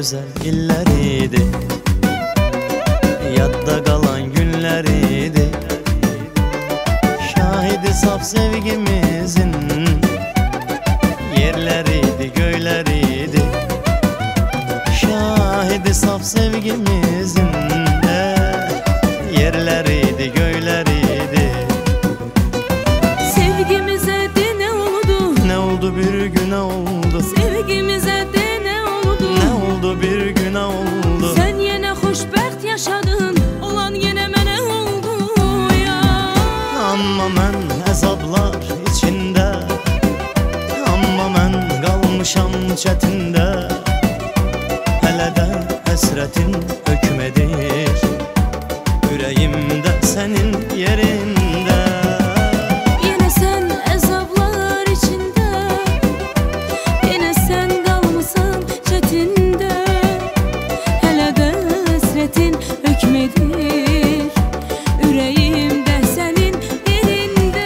güzel illeriydi, yadda kalan günleriydi. Şahidi saf sevgimizin yerleriydi, göyleriydi. Şahidi saf sevgimizin yerleriydi, göyleriydi. Sevgimize de ne oldu? Ne oldu bir güne oldu? Sevgimize de ne oldu? Ne oldu bir güne oldu? Sen yine hoşbəxt yaşadın, olan yine mene oldu ya. Amma mən əzablar içində, amma mən qalmışam çətində. Hələ də həsrətin hökm edir ürəyimdə sənin yerində. Yine sen əzablar içinde, yine sen qalmışsan çətində. Hələ də həsrətin hökm edir ürəyimdə sənin yerində.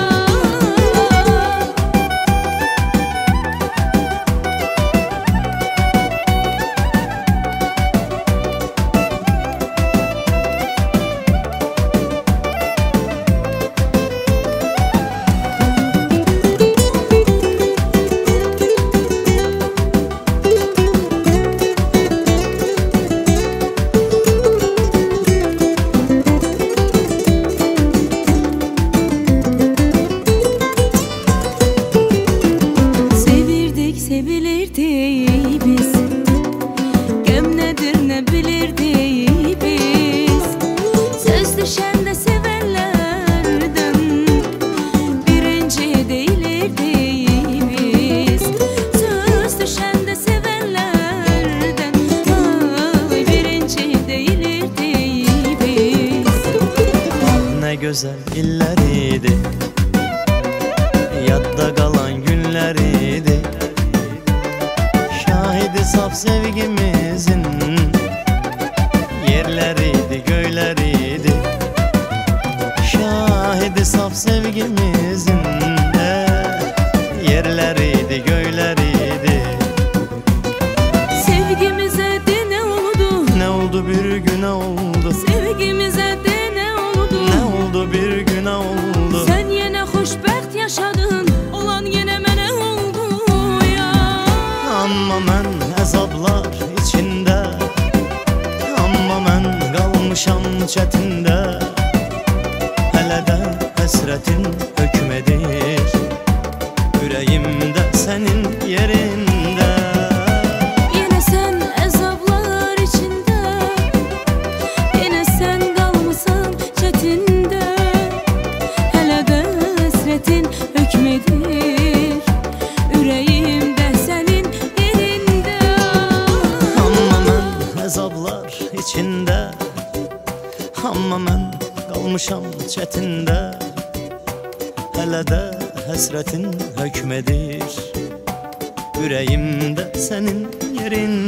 Sevilirdik biz, gəm nedir ne bilirdik biz. Söz düşende sevenlerden birinci değilirdik biz. Söz düşende sevenlerden birinci değilirdik biz. Ne güzel illeriydi, yadda kalan günleriydi. Şahidi saf sevgimizin yerleriydi, göyleriydi. Şahidi saf sevgimizin yerleriydi, göyleriydi. Sevgimize de ne oldu? Ne oldu bir güne oldu? Sevgimize de ne oldu? Ne oldu bir güne oldu? Sen yine hoşbəxt yaşadın, olan yine mene oldu ya. Amma mən əzablar içində, amma mən qalmışam çətində. Hələ də həsrətin hökm edir ürəyimdə sənin yerində. Yine sen əzablar içinde, yine sen qalmışsan çətində. Hələ də həsrətin hökm edir ürəyimdə sənin yerində. Amma mən əzablar içində, amma mən qalmışam çətində. Hələ də həsrətin hökm edir ürəyimdə sənin yerində.